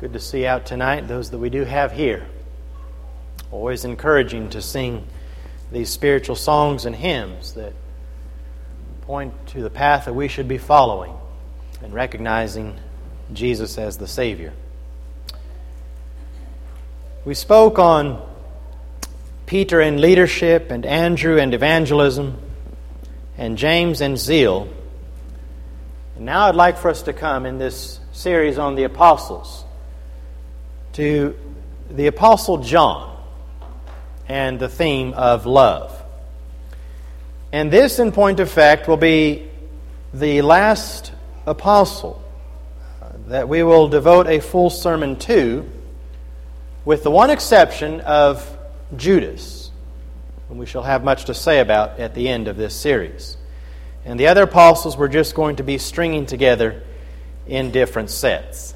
Good to see you out tonight, those that we do have here. Always encouraging to sing these spiritual songs and hymns that point to the path that we should be following and recognizing Jesus as the Savior. We spoke on Peter and leadership, and Andrew and evangelism, and James and zeal. And now I'd like for us to come in this series on the apostles to the Apostle John and the theme of love. And this, in point of fact, will be the last apostle that we will devote a full sermon to, with the one exception of Judas, whom we shall have much to say about at the end of this series. And the other apostles we're just going to be stringing together in different sets.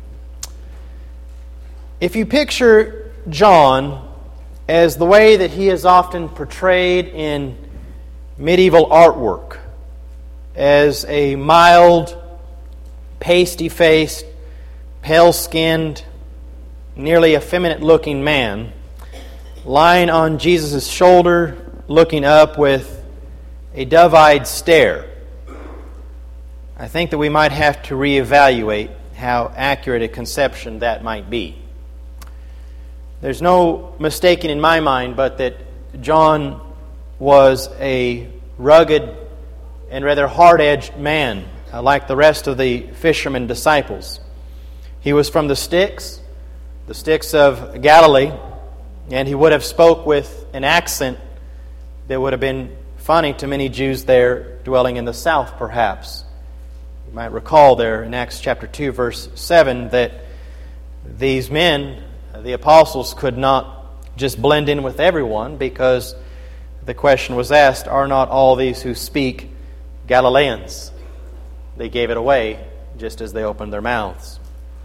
If you picture John as the way that he is often portrayed in medieval artwork, as a mild, pasty-faced, pale-skinned, nearly effeminate-looking man, lying on Jesus' shoulder, looking up with a dove-eyed stare, I think that we might have to reevaluate how accurate a conception that might be. There's no mistaking in my mind but that John was a rugged and rather hard-edged man, like the rest of the fishermen disciples. He was from the sticks of Galilee, and he would have spoke with an accent that would have been funny to many Jews there dwelling in the south, perhaps. You might recall there in Acts chapter 2, verse 7, that these men, the apostles, could not just blend in with everyone, because the question was asked, are not all these who speak Galileans? They gave it away just as they opened their mouths.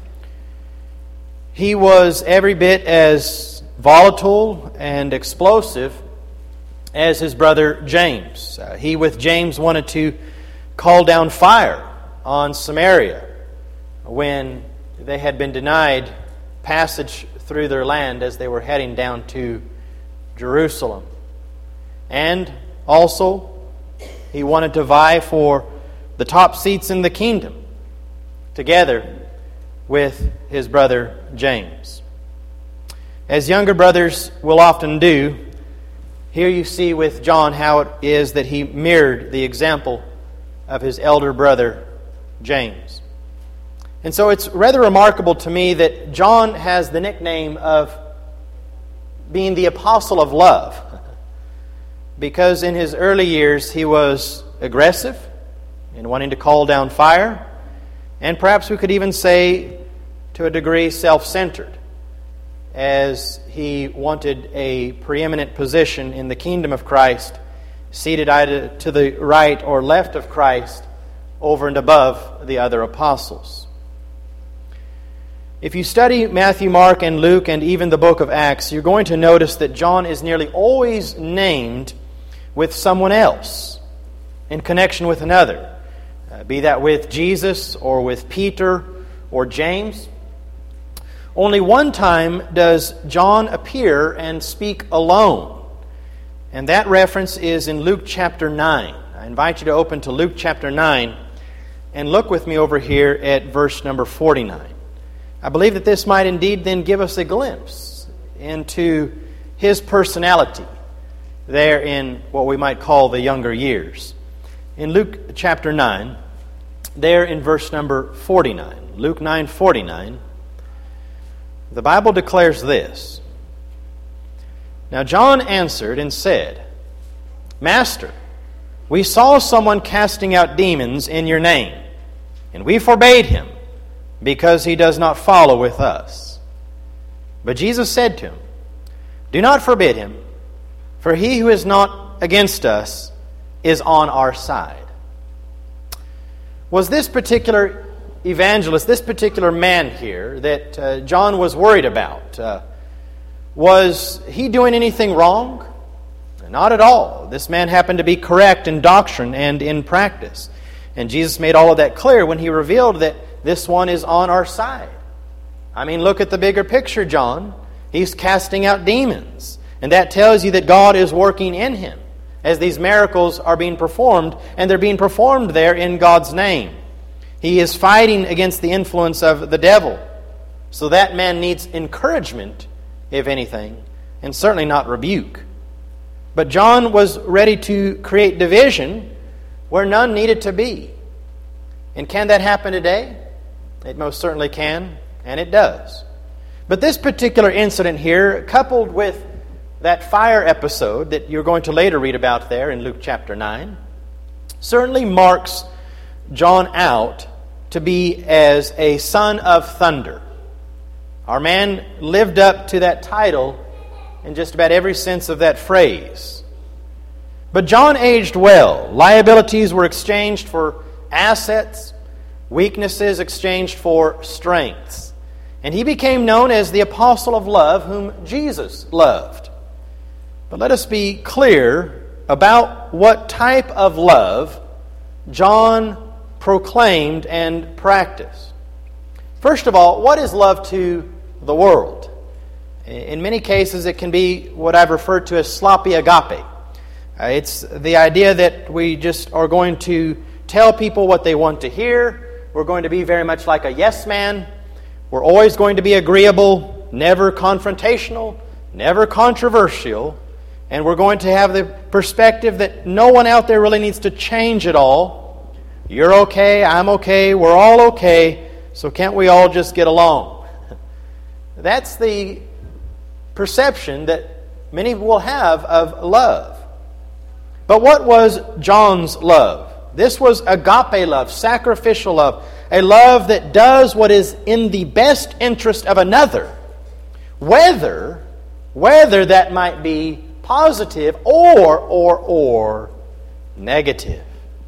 He was every bit as volatile and explosive as his brother James. He, with James, wanted to call down fire on Samaria when they had been denied passage through their land as they were heading down to Jerusalem. And also, he wanted to vie for the top seats in the kingdom together with his brother James. As younger brothers will often do, here you see with John how it is that he mirrored the example of his elder brother James. And so it's rather remarkable to me that John has the nickname of being the apostle of love, because in his early years he was aggressive in wanting to call down fire, and perhaps we could even say to a degree self-centered, as he wanted a preeminent position in the kingdom of Christ, seated either to the right or left of Christ, over and above the other apostles. If you study Matthew, Mark, and Luke, and even the book of Acts, you're going to notice that John is nearly always named with someone else in connection with another, be that with Jesus or with Peter or James. Only one time does John appear and speak alone, and that reference is in Luke chapter 9. I invite you to open to Luke chapter 9 and look with me over here at verse number 49. I believe that this might indeed then give us a glimpse into his personality there in what we might call the younger years. In Luke chapter 9, there in verse number 49, Luke 9:49, the Bible declares this: Now John answered and said, Master, we saw someone casting out demons in your name, and we forbade him, because he does not follow with us. But Jesus said to him, Do not forbid him, for he who is not against us is on our side. Was this particular evangelist, this particular man here that John was worried about, was he doing anything wrong? Not at all. This man happened to be correct in doctrine and in practice. And Jesus made all of that clear when he revealed that this one is on our side. I mean, look at the bigger picture, John. He's casting out demons. And that tells you that God is working in him as these miracles are being performed, and they're being performed there in God's name. He is fighting against the influence of the devil. So that man needs encouragement, if anything, and certainly not rebuke. But John was ready to create division where none needed to be. And can that happen today? It most certainly can, and it does. But this particular incident here, coupled with that fire episode that you're going to later read about there in Luke chapter 9, certainly marks John out to be as a son of thunder. Our man lived up to that title in just about every sense of that phrase. But John aged well. Liabilities were exchanged for assets, weaknesses exchanged for strengths. And he became known as the apostle of love, whom Jesus loved. But let us be clear about what type of love John proclaimed and practiced. First of all, what is love to the world? In many cases, it can be what I've referred to as sloppy agape. It's the idea that we just are going to tell people what they want to hear. We're going to be very much like a yes man. We're always going to be agreeable, never confrontational, never controversial. And we're going to have the perspective that no one out there really needs to change at all. You're okay, I'm okay, we're all okay, so can't we all just get along? That's the perception that many will have of love. But what was John's love? This was agape love, sacrificial love, a love that does what is in the best interest of another, whether that might be positive or negative.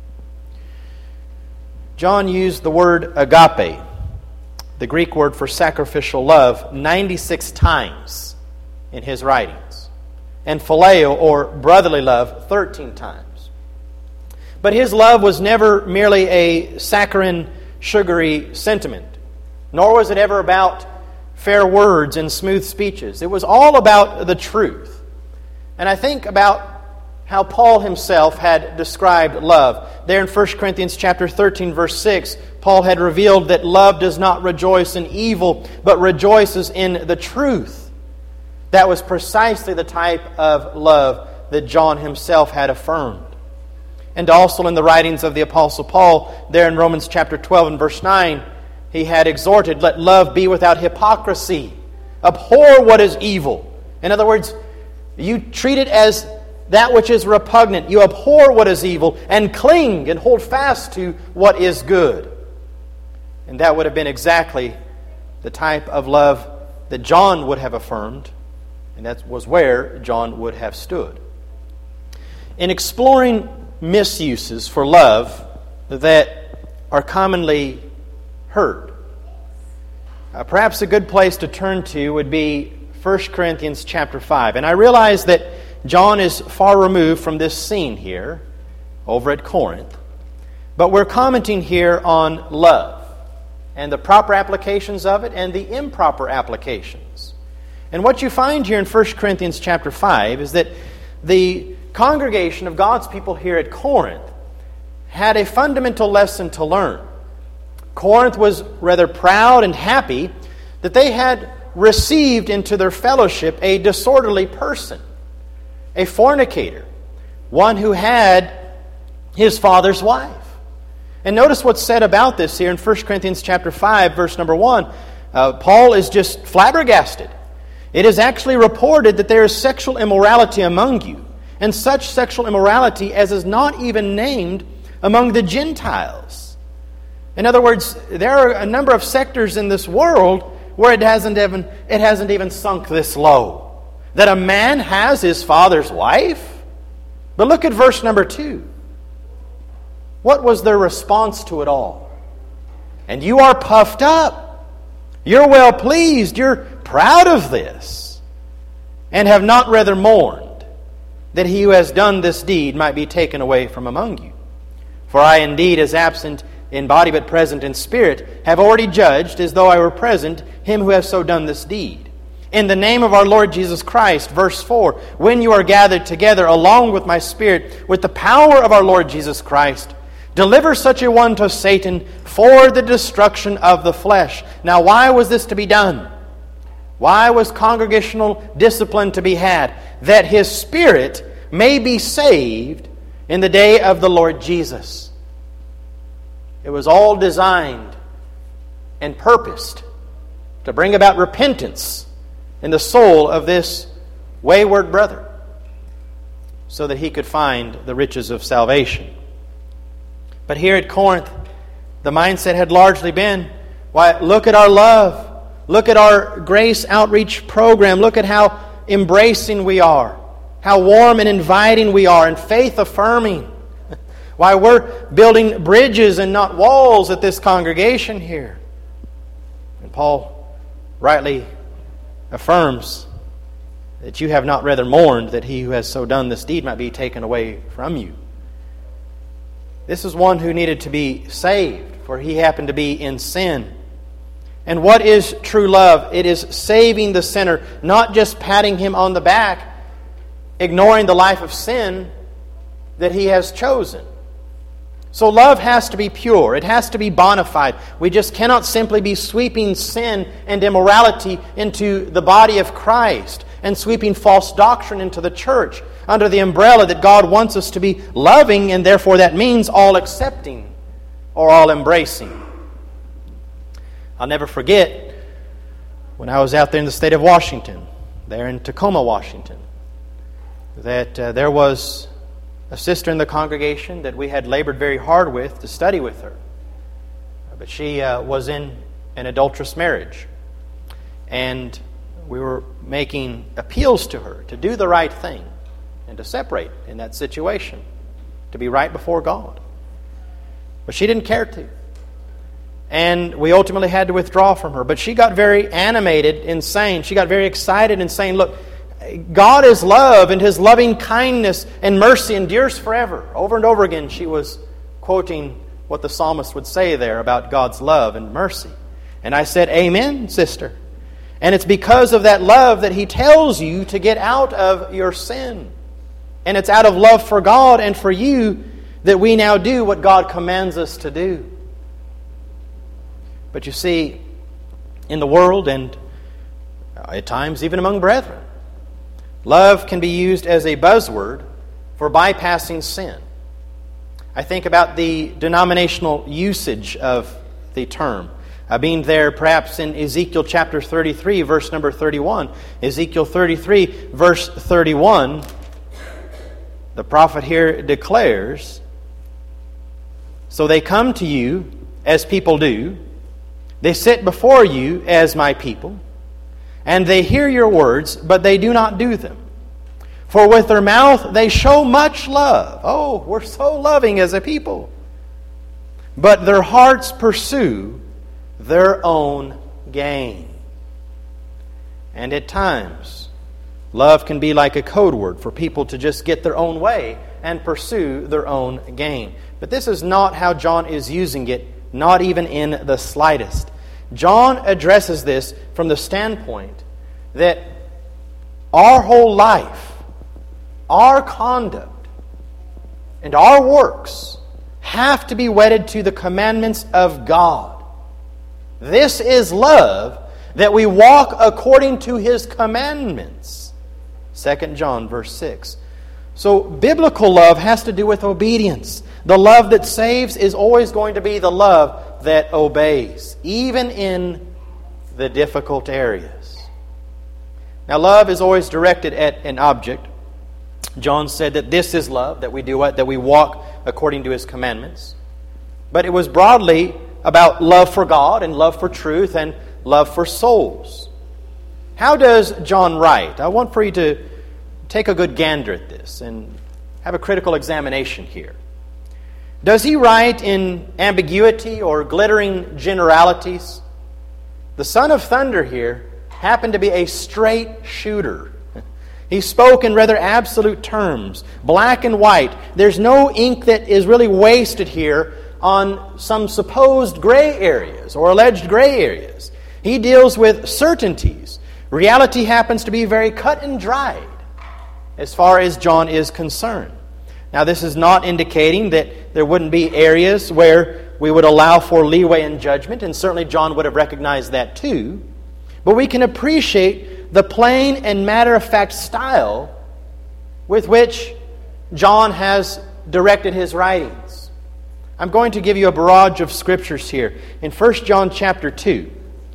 John used the word agape, the Greek word for sacrificial love, 96 times in his writings, and phileo, or brotherly love, 13 times. But his love was never merely a saccharine, sugary sentiment, nor was it ever about fair words and smooth speeches. It was all about the truth. And I think about how Paul himself had described love. There in 1 Corinthians chapter 13, verse 6, Paul had revealed that love does not rejoice in evil, but rejoices in the truth. That was precisely the type of love that John himself had affirmed. And also in the writings of the Apostle Paul, there in Romans chapter 12 and verse 9, he had exhorted, let love be without hypocrisy. Abhor what is evil. In other words, you treat it as that which is repugnant. You abhor what is evil and cling and hold fast to what is good. And that would have been exactly the type of love that John would have affirmed, and that was where John would have stood. In exploring misuses for love that are commonly heard, perhaps a good place to turn to would be 1 Corinthians chapter 5. And I realize that John is far removed from this scene here, over at Corinth. But we're commenting here on love, and the proper applications of it, and the improper applications. And what you find here in 1 Corinthians chapter 5 is that the congregation of God's people here at Corinth had a fundamental lesson to learn. Corinth was rather proud and happy that they had received into their fellowship a disorderly person, a fornicator, one who had his father's wife. And notice what's said about this here in 1 Corinthians chapter 5, verse number 1. Paul is just flabbergasted. It is actually reported that there is sexual immorality among you, and such sexual immorality as is not even named among the Gentiles. In other words, there are a number of sectors in this world where it hasn't even sunk this low, that a man has his father's wife. But look at verse number 2. What was their response to it all? And you are puffed up. You're well pleased. You're proud of this. And have not rather mourned that he who has done this deed might be taken away from among you. For I indeed, as absent in body but present in spirit, have already judged, as though I were present, him who has so done this deed. In the name of our Lord Jesus Christ, verse 4, when you are gathered together along with my spirit, with the power of our Lord Jesus Christ, deliver such a one to Satan for the destruction of the flesh. Now, why was this to be done? Why was congregational discipline to be had? That his spirit may be saved in the day of the Lord Jesus. It was all designed and purposed to bring about repentance in the soul of this wayward brother, so that he could find the riches of salvation. But here at Corinth, the mindset had largely been, why, look at our love. Look at our grace outreach program. Look at how embracing we are. How warm and inviting we are and faith affirming. Why, we're building bridges and not walls at this congregation here. And Paul rightly affirms that you have not rather mourned that he who has so done this deed might be taken away from you. This is one who needed to be saved, for he happened to be in sin. And what is true love? It is saving the sinner, not just patting him on the back, ignoring the life of sin that he has chosen. So love has to be pure. It has to be bona fide. We just cannot simply be sweeping sin and immorality into the body of Christ and sweeping false doctrine into the church under the umbrella that God wants us to be loving, and therefore that means all accepting or all embracing. I'll never forget when I was out there in the state of Washington, there in Tacoma, Washington, that there was a sister in the congregation that we had labored very hard with to study with her. But she was in an adulterous marriage. And we were making appeals to her to do the right thing and to separate in that situation, to be right before God. But she didn't care to. And we ultimately had to withdraw from her. But she got very animated in saying, she got very excited in saying, look, God is love, and His loving kindness and mercy endures forever. Over and over again she was quoting what the psalmist would say there about God's love and mercy. And I said, amen, sister. And it's because of that love that He tells you to get out of your sin. And it's out of love for God and for you that we now do what God commands us to do. But you see, in the world and at times even among brethren, love can be used as a buzzword for bypassing sin. I think about the denominational usage of the term. Being there perhaps in Ezekiel chapter 33, verse number 31. Ezekiel 33, verse 31, the prophet here declares, so they come to you as people do, they sit before you as my people, and they hear your words, but they do not do them. For with their mouth they show much love. Oh, we're so loving as a people. But their hearts pursue their own gain. And at times, love can be like a code word for people to just get their own way and pursue their own gain. But this is not how John is using it, not even in the slightest. John addresses this from the standpoint that our whole life, our conduct, and our works have to be wedded to the commandments of God. This is love, that we walk according to His commandments. 2 John verse 6. So biblical love has to do with obedience. The love that saves is always going to be the love that obeys, even in the difficult areas. Now, love is always directed at an object. John said that this is love, that we do what? That we walk according to His commandments. But it was broadly about love for God and love for truth and love for souls. How does John write? I want for you to take a good gander at this and have a critical examination here. Does he write in ambiguity or glittering generalities? The son of thunder here happened to be a straight shooter. He spoke in rather absolute terms, black and white. There's no ink that is really wasted here on some supposed gray areas or alleged gray areas. He deals with certainties. Reality happens to be very cut and dried as far as John is concerned. Now, this is not indicating that there wouldn't be areas where we would allow for leeway in judgment, and certainly John would have recognized that too. But we can appreciate the plain and matter-of-fact style with which John has directed his writings. I'm going to give you a barrage of scriptures here. In 1 John chapter 2,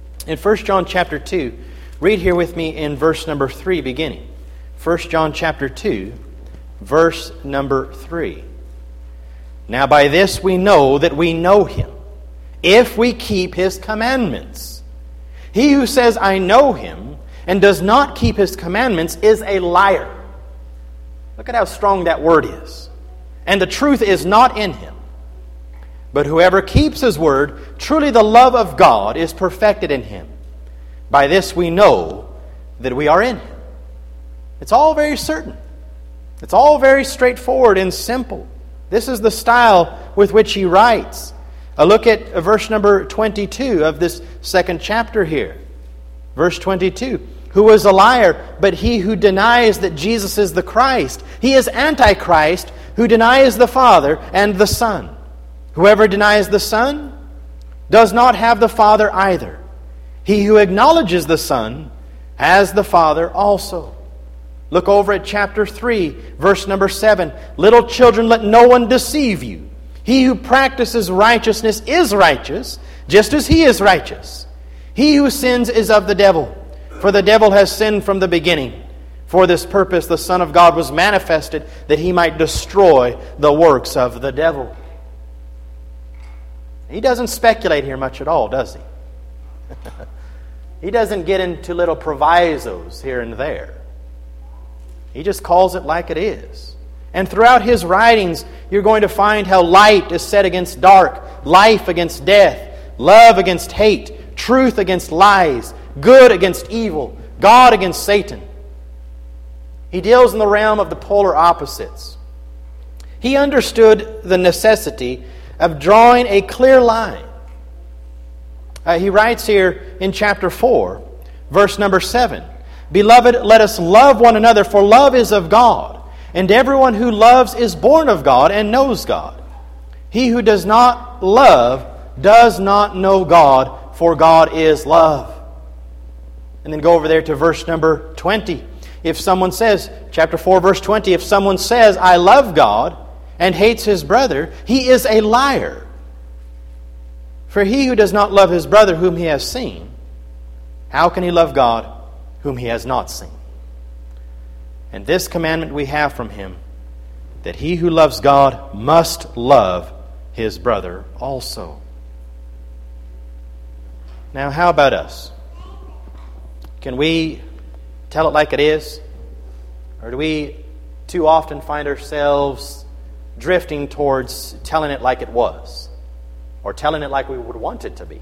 read here with me in verse number 3 beginning. 1 John chapter 2, verse number 3. Now by this we know that we know Him, if we keep His commandments. He who says, I know Him, and does not keep His commandments is a liar. Look at how strong that word is. And the truth is not in him. But whoever keeps His word, truly the love of God is perfected in him. By this we know that we are in Him. It's all very certain. It's all very straightforward and simple. This is the style with which he writes. A look at verse number 22 of this second chapter here. Verse 22. Who is a liar but he who denies that Jesus is the Christ? He is Antichrist who denies the Father and the Son. Whoever denies the Son does not have the Father either. He who acknowledges the Son has the Father also. Look over at chapter 3, verse number 7. Little children, let no one deceive you. He who practices righteousness is righteous, just as he is righteous. He who sins is of the devil, for the devil has sinned from the beginning. For this purpose the Son of God was manifested, that He might destroy the works of the devil. He doesn't speculate here much at all, does he? He doesn't get into little provisos here and there. He just calls it like it is. And throughout his writings, you're going to find how light is set against dark, life against death, love against hate, truth against lies, good against evil, God against Satan. He deals in the realm of the polar opposites. He understood the necessity of drawing a clear line. He writes here in chapter 4, verse number 7, Beloved, let us love one another, for love is of God, and everyone who loves is born of God and knows God. He who does not love does not know God, for God is love. And then go over there to verse number 20. If someone says, chapter 4, verse 20, if someone says, I love God, and hates his brother, he is a liar. For he who does not love his brother whom he has seen, how can he love God whom he has not seen? And this commandment we have from him, that he who loves God must love his brother also. Now, how about us? Can we tell it like it is? Or do we too often find ourselves drifting towards telling it like it was? Or telling it like we would want it to be?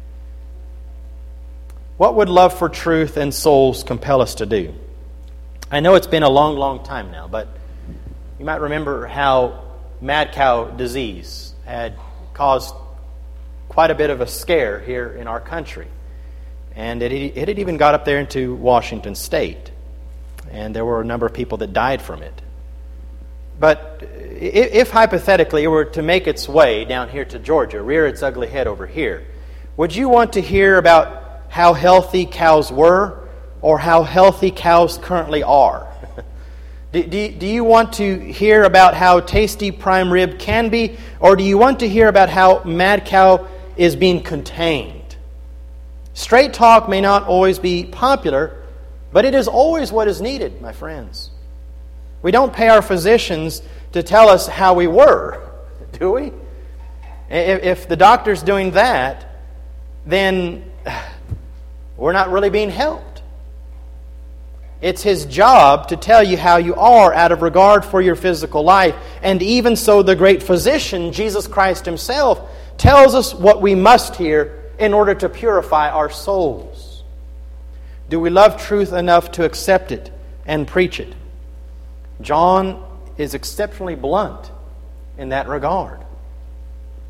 What would love for truth and souls compel us to do? I know it's been a long, long time now, but you might remember how mad cow disease had caused quite a bit of a scare here in our country. And it had even got up there into Washington State. And there were a number of people that died from it. But if hypothetically it were to make its way down here to Georgia, rear its ugly head over here, would you want to hear about how healthy cows were or how healthy cows currently are? Do you want to hear about how tasty prime rib can be, or do you want to hear about how mad cow is being contained? Straight talk may not always be popular, but it is always what is needed, my friends. We don't pay our physicians to tell us how we were, do we? If the doctor's doing that, then we're not really being helped. It's his job to tell you how you are out of regard for your physical life. And even so, the great physician, Jesus Christ himself, tells us what we must hear in order to purify our souls. Do we love truth enough to accept it and preach it? John is exceptionally blunt in that regard.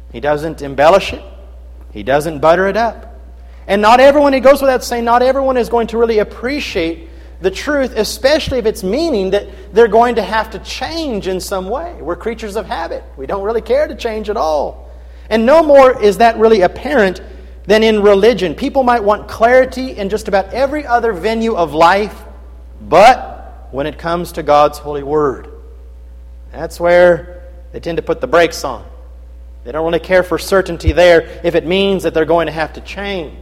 He doesn't embellish it. He doesn't butter it up. And not everyone, it goes without saying, not everyone is going to really appreciate the truth, especially if it's meaning that they're going to have to change in some way. We're creatures of habit. We don't really care to change at all. And no more is that really apparent than in religion. People might want clarity in just about every other venue of life, but when it comes to God's holy word, that's where they tend to put the brakes on. They don't really care for certainty there if it means that they're going to have to change.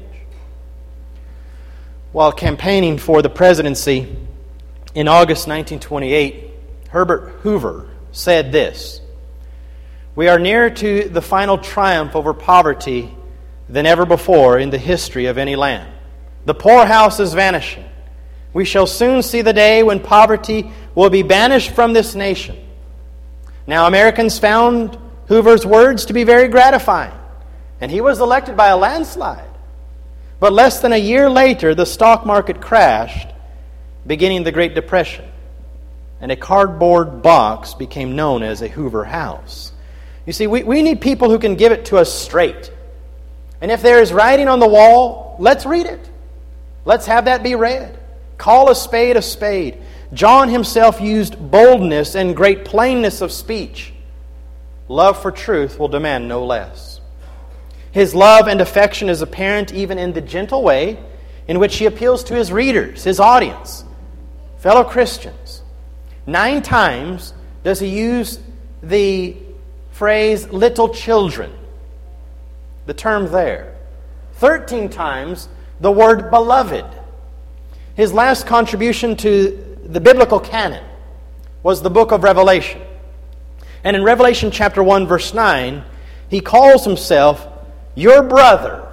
While campaigning for the presidency in August 1928, Herbert Hoover said this: "We are nearer to the final triumph over poverty than ever before in the history of any land. The poorhouse is vanishing. We shall soon see the day when poverty will be banished from this nation." Now, Americans found Hoover's words to be very gratifying, and he was elected by a landslide. But less than a year later, the stock market crashed, beginning the Great Depression, and a cardboard box became known as a Hoover house. You see, we need people who can give it to us straight. And if there is writing on the wall, let's read it. Let's have that be read. Call a spade a spade. John himself used boldness and great plainness of speech. Love for truth will demand no less. His love and affection is apparent even in the gentle way in which he appeals to his readers, his audience, fellow Christians. 9 times does he use the phrase little children, the term there. 13 times the word beloved. His last contribution to the biblical canon was the book of Revelation. And in Revelation chapter 1, verse 9, he calls himself your brother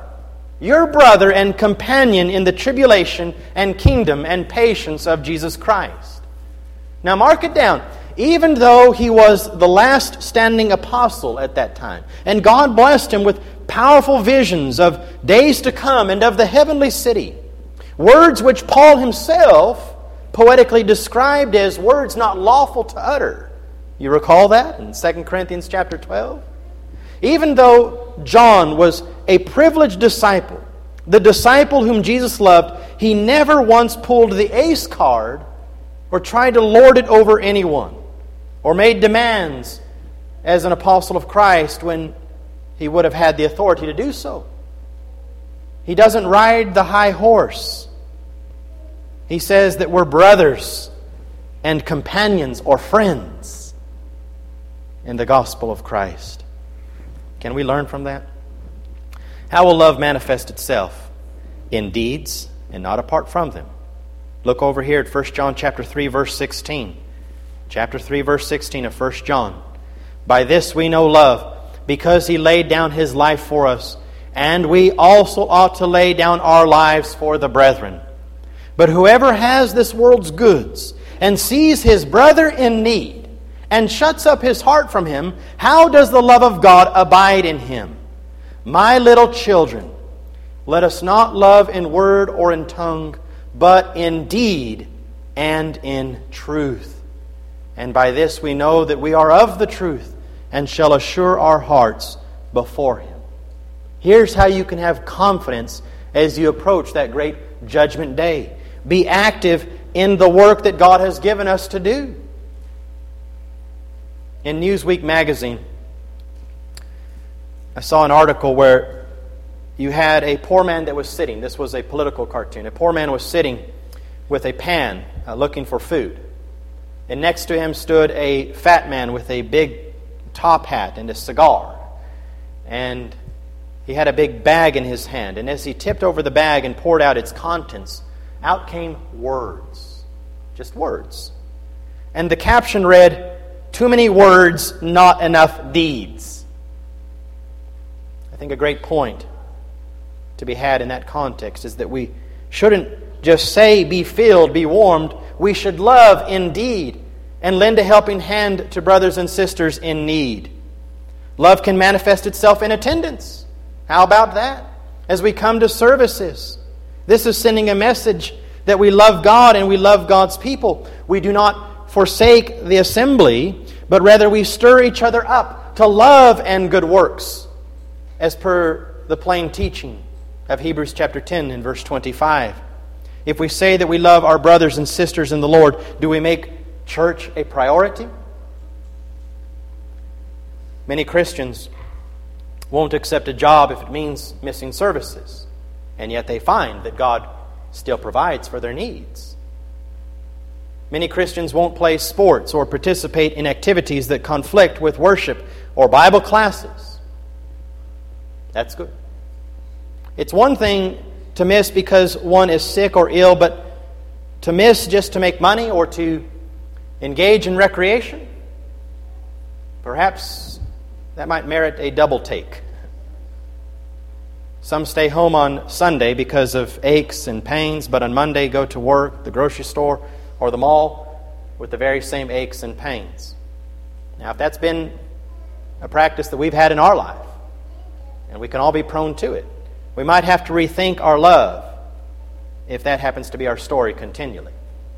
and companion in the tribulation and kingdom and patience of Jesus Christ. Now mark it down. Even though he was the last standing apostle at that time, and God blessed him with powerful visions of days to come and of the heavenly city, words which Paul himself poetically described as words not lawful to utter. You recall that in 2 Corinthians chapter 12? Even though John was a privileged disciple, the disciple whom Jesus loved, he never once pulled the ace card or tried to lord it over anyone or made demands as an apostle of Christ when he would have had the authority to do so. He doesn't ride the high horse. He says that we're brothers and companions or friends in the gospel of Christ. Can we learn from that? How will love manifest itself? In deeds and not apart from them. Look over here at 1 John chapter 3, verse 16. Chapter 3, verse 16 of 1 John. By this we know love, because he laid down his life for us, and we also ought to lay down our lives for the brethren. But whoever has this world's goods and sees his brother in need, and shuts up his heart from him, how does the love of God abide in him? My little children, let us not love in word or in tongue, but in deed and in truth. And by this we know that we are of the truth, and shall assure our hearts before him. Here's how you can have confidence as you approach that great judgment day. Be active in the work that God has given us to do. In Newsweek magazine, I saw an article where you had a poor man that was sitting. This was a political cartoon. A poor man was sitting with a pan looking for food. And next to him stood a fat man with a big top hat and a cigar. And he had a big bag in his hand. And as he tipped over the bag and poured out its contents, out came words. Just words. And the caption read, "Too many words, not enough deeds." I think a great point to be had in that context is that we shouldn't just say, be filled, be warmed. We should love indeed and lend a helping hand to brothers and sisters in need. Love can manifest itself in attendance. How about that? As we come to services, this is sending a message that we love God and we love God's people. We do not forsake the assembly, but rather we stir each other up to love and good works. as per the plain teaching of Hebrews chapter 10 and verse 25. If we say that we love our brothers and sisters in the Lord, do we make church a priority? Many Christians won't accept a job if it means missing services, and yet they find that God still provides for their needs. Many Christians won't play sports or participate in activities that conflict with worship or Bible classes. That's good. It's one thing to miss because one is sick or ill, but to miss just to make money or to engage in recreation, perhaps that might merit a double take. Some stay home on Sunday because of aches and pains, but on Monday go to work, the grocery store, or the mall with the very same aches and pains. Now, if that's been a practice that we've had in our life, and we can all be prone to it, we might have to rethink our love if that happens to be our story continually.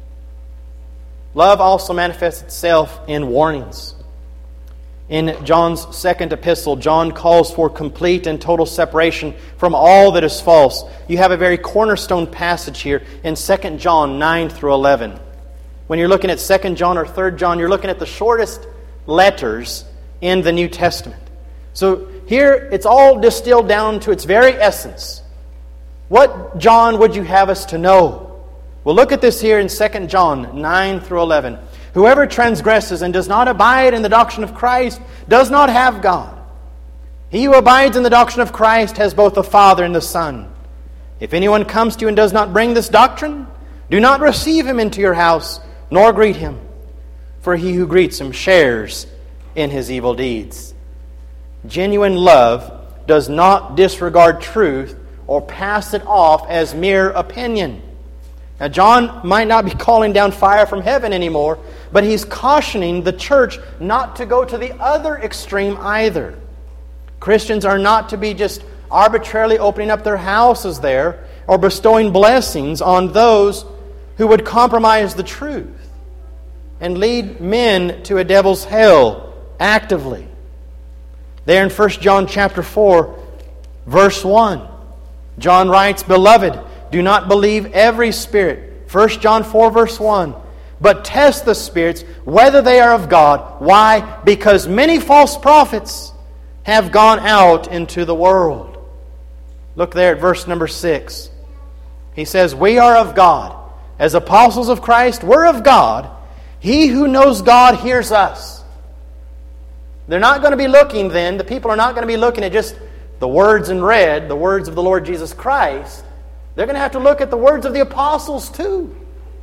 Love also manifests itself in warnings. In John's second epistle, John calls for complete and total separation from all that is false. You have a very cornerstone passage here in 2 John 9 through 11. When you're looking at 2 John or 3 John, you're looking at the shortest letters in the New Testament. So here it's all distilled down to its very essence. What, John, would you have us to know? Well, look at this here in 2 John 9 through 11. Whoever transgresses and does not abide in the doctrine of Christ does not have God. He who abides in the doctrine of Christ has both the Father and the Son. If anyone comes to you and does not bring this doctrine, do not receive him into your house, nor greet him. For he who greets him shares in his evil deeds. Genuine love does not disregard truth or pass it off as mere opinion. Now, John might not be calling down fire from heaven anymore, but he's cautioning the church not to go to the other extreme either. Christians are not to be just arbitrarily opening up their houses there or bestowing blessings on those who would compromise the truth and lead men to a devil's hell actively. There in 1 John chapter 4, verse 1, John writes, Beloved, do not believe every spirit. 1 John 4, verse 1. But test the spirits, whether they are of God. Why? Because many false prophets have gone out into the world. Look there at verse number 6. He says, We are of God. As apostles of Christ, we're of God. He who knows God hears us. They're not going to be looking then, the people are not going to be looking at just the words in red, the words of the Lord Jesus Christ. They're going to have to look at the words of the apostles too.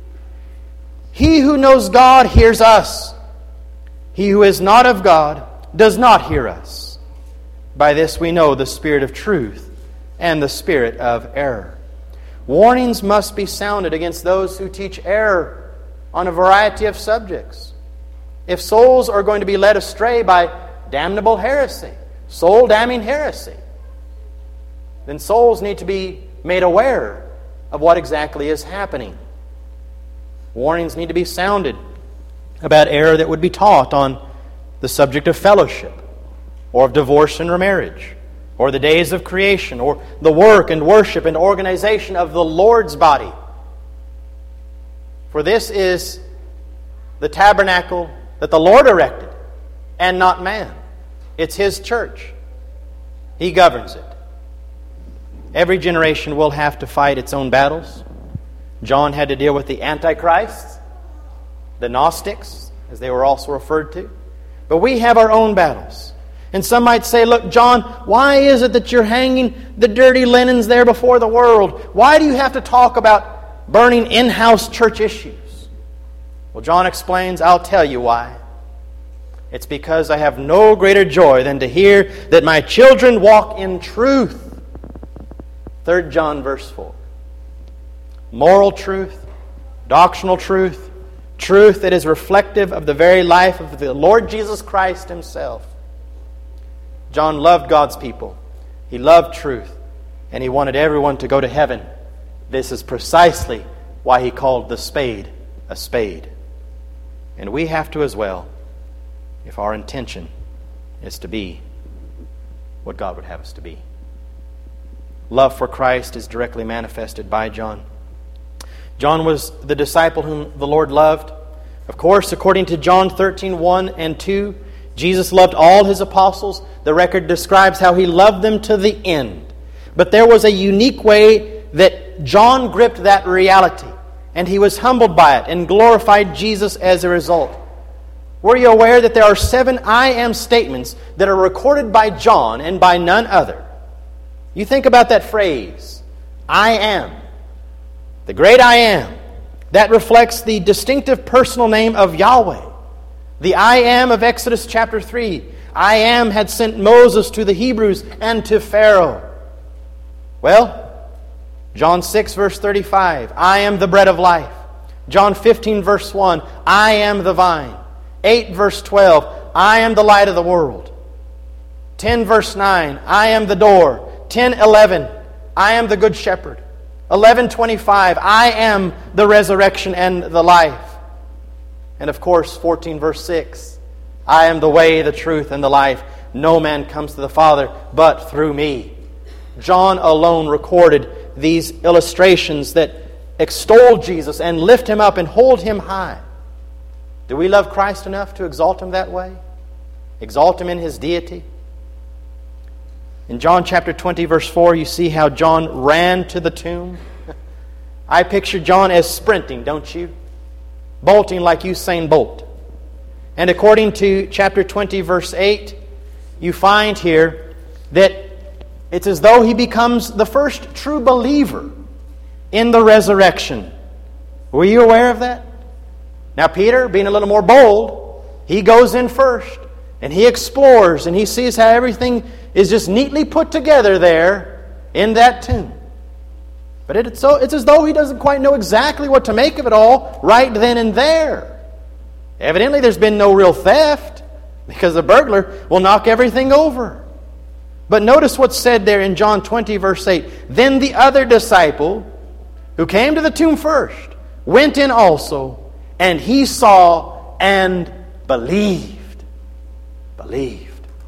He who knows God hears us. He who is not of God does not hear us. By this we know the spirit of truth and the spirit of error. Warnings must be sounded against those who teach error on a variety of subjects. If souls are going to be led astray by damnable heresy, soul-damning heresy, then souls need to be made aware of what exactly is happening. Warnings need to be sounded about error that would be taught on the subject of fellowship, or of divorce and remarriage, or the days of creation, or the work and worship and organization of the Lord's body. For this is the tabernacle that the Lord erected, and not man. It's His church. He governs it. Every generation will have to fight its own battles. John had to deal with the Antichrists, the Gnostics, as they were also referred to. But we have our own battles. And some might say, look, John, why is it that you're hanging the dirty linens there before the world? Why do you have to talk about burning in-house church issues? Well, John explains, I'll tell you why. It's because I have no greater joy than to hear that my children walk in truth. 3 John verse 4. Moral truth, doctrinal truth, truth that is reflective of the very life of the Lord Jesus Christ Himself. John loved God's people. He loved truth. And he wanted everyone to go to heaven. This is precisely why he called the spade a spade. And we have to as well, if our intention is to be what God would have us to be. Love for Christ is directly manifested by John. John was the disciple whom the Lord loved. Of course, according to John 13:1 and 2, Jesus loved all His apostles. The record describes how He loved them to the end. But there was a unique way that John gripped that reality, and he was humbled by it and glorified Jesus as a result. Were you aware that there are 7 I am statements that are recorded by John and by none other? You think about that phrase, I am. The great I am. That reflects the distinctive personal name of Yahweh. The I am of Exodus chapter 3. I am had sent Moses to the Hebrews and to Pharaoh. Well, John 6 verse 35, I am the bread of life. John 15 verse 1, I am the vine. 8 verse 12, I am the light of the world. 10 verse 9, I am the door. 10:11, I am the good shepherd. 11:25, I am the resurrection and the life. And of course, 14 verse 6, I am the way, the truth, and the life. No man comes to the Father but through me. John alone recorded these illustrations that extol Jesus and lift Him up and hold Him high. Do we love Christ enough to exalt Him that way? Exalt Him in His deity? In John chapter 20 verse 4, you see how John ran to the tomb. I picture John as sprinting, don't you? Bolting like Usain Bolt. And according to chapter 20 verse 8, you find here that it's as though he becomes the first true believer in the resurrection. Were you aware of that? Now Peter, being a little more bold, he goes in first and he explores and he sees how everything is just neatly put together there in that tomb. But it's as though he doesn't quite know exactly what to make of it all right then and there. Evidently there's been no real theft, because the burglar will knock everything over. But notice what's said there in John 20 verse 8. Then the other disciple, who came to the tomb first, went in also, and he saw and believed. Believed.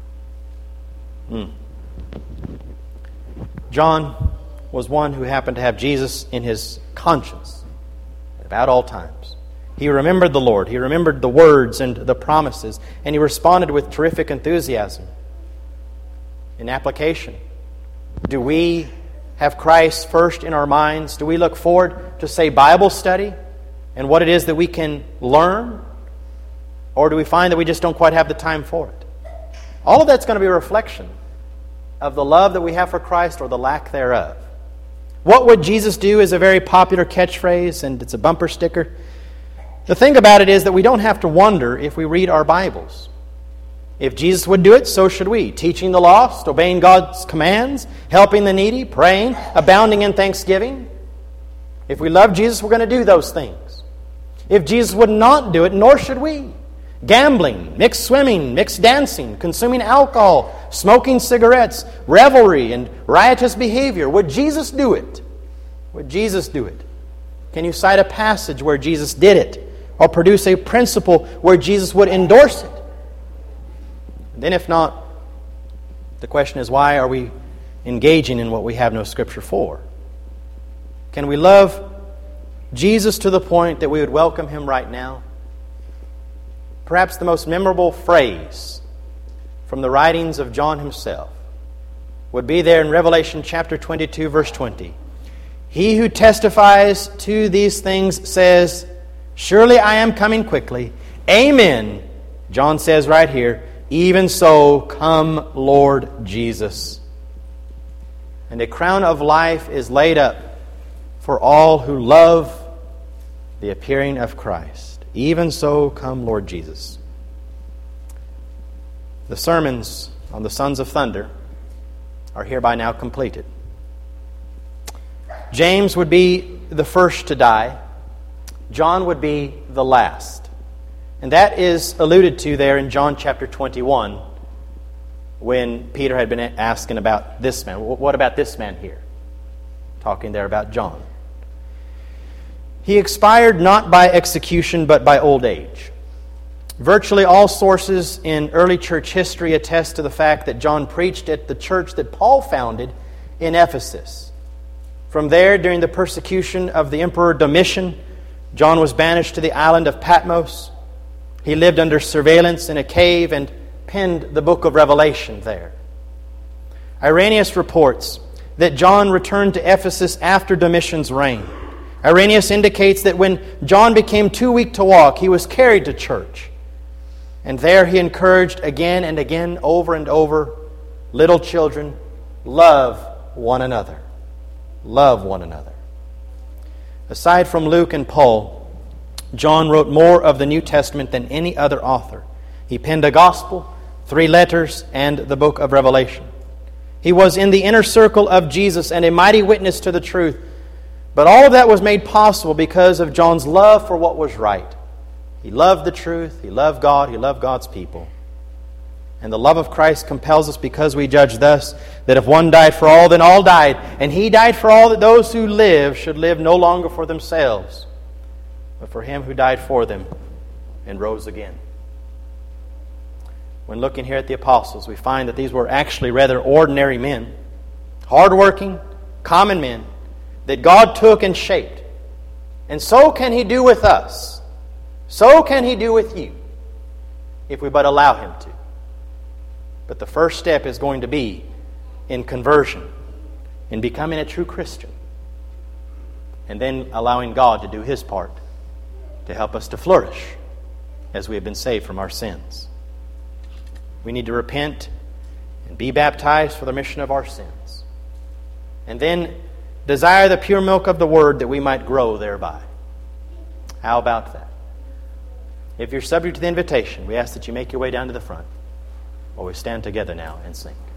John was one who happened to have Jesus in his conscience at about all times. He remembered the Lord. He remembered the words and the promises, and he responded with terrific enthusiasm. In application, do we have Christ first in our minds? Do we look forward to, say, Bible study and what it is that we can learn? Or do we find that we just don't quite have the time for it? All of that's going to be a reflection of the love that we have for Christ or the lack thereof. What would Jesus do is a very popular catchphrase, and it's a bumper sticker. The thing about it is that we don't have to wonder if we read our Bibles. If Jesus would do it, so should we. Teaching the lost, obeying God's commands, helping the needy, praying, abounding in thanksgiving. If we love Jesus, we're going to do those things. If Jesus would not do it, nor should we. Gambling, mixed swimming, mixed dancing, consuming alcohol, smoking cigarettes, revelry, and riotous behavior. Would Jesus do it? Would Jesus do it? Can you cite a passage where Jesus did it? Or produce a principle where Jesus would endorse it? And then if not, the question is, why are we engaging in what we have no Scripture for? Can we love Jesus to the point that we would welcome Him right now? Perhaps the most memorable phrase from the writings of John himself would be there in Revelation chapter 22, verse 20. He who testifies to these things says, surely I am coming quickly. Amen. John says right here, even so, come, Lord Jesus. And a crown of life is laid up for all who love the appearing of Christ. Even so, come, Lord Jesus. The sermons on the sons of thunder are hereby now completed. James would be the first to die. John would be the last. And that is alluded to there in John chapter 21 when Peter had been asking about this man. What about this man here? Talking there about John. He expired not by execution but by old age. Virtually all sources in early church history attest to the fact that John preached at the church that Paul founded in Ephesus. From there, during the persecution of the Emperor Domitian, John was banished to the island of Patmos. He lived under surveillance in a cave and penned the book of Revelation there. Irenaeus reports that John returned to Ephesus after Domitian's reign. Irenaeus indicates that when John became too weak to walk, he was carried to church. And there he encouraged again and again, over and over, little children, love one another. Love one another. Aside from Luke and Paul, John wrote more of the New Testament than any other author. He penned a gospel, 3 letters, and the book of Revelation. He was in the inner circle of Jesus and a mighty witness to the truth. But all of that was made possible because of John's love for what was right. He loved the truth. He loved God. He loved God's people. And the love of Christ compels us because we judge thus, that if one died for all, then all died. And He died for all, that those who live should live no longer for themselves, but for Him who died for them and rose again. When looking here at the apostles, we find that these were actually rather ordinary men, hardworking, common men, that God took and shaped. And so can He do with us. So can He do with you, if we but allow Him to. But the first step is going to be in conversion, in becoming a true Christian, and then allowing God to do His part to help us to flourish as we have been saved from our sins. We need to repent and be baptized for the remission of our sins, and then desire the pure milk of the Word that we might grow thereby. How about that? If you're subject to the invitation, we ask that you make your way down to the front while we stand together now and sing.